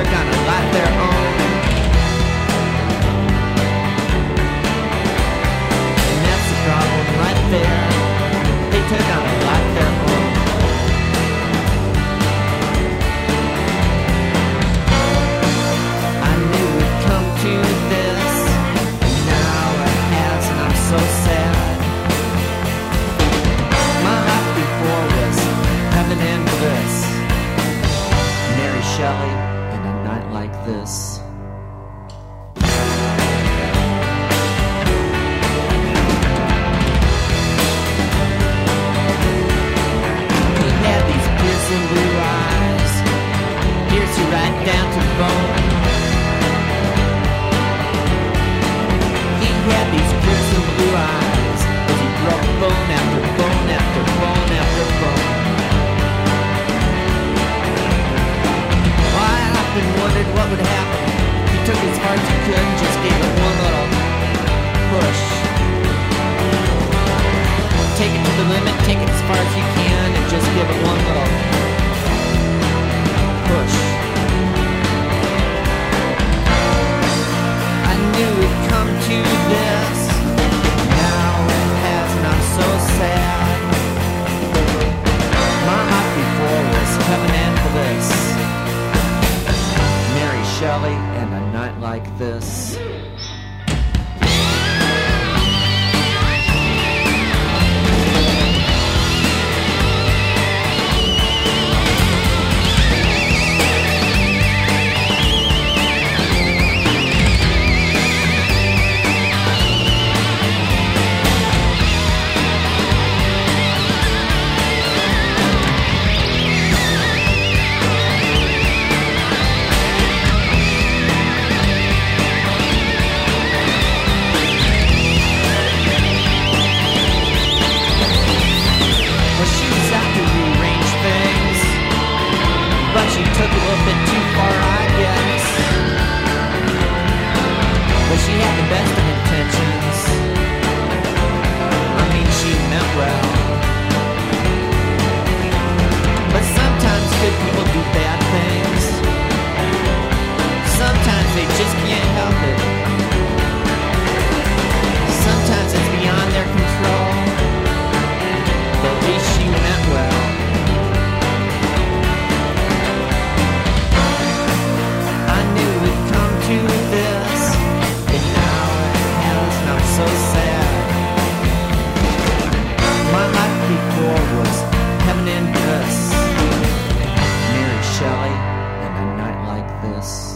took on a life their own. And that's the problem right there. They took on a life their own. I knew it'd come to this, and now it has, and I'm so sad. My life before was heaven and bliss. Mary Shelley and a night like this. He had these piercing blue eyes, pierce you right down to the bone. He had these piercing blue eyes as he broke bone after bone after bone after bone. I often wondered what would happen. He took as hard as he could and just gave it one little push. Take it to the limit, take it as far as you can, and just give it one little push. I knew it'd come to this. Now it has, and I'm so sad. My life before was heaven and bliss. Mary Shelley and a night like this. But she took a little bit too far, I guess. But she had the best of intentions. I mean, she meant well. But sometimes good people do bad things. Sometimes they just can't help it. Sometimes it's beyond their control. But at least she meant well. This, and now it has, and I'm so sad. My life before was heaven and bliss. Mary Shelley and a night like this.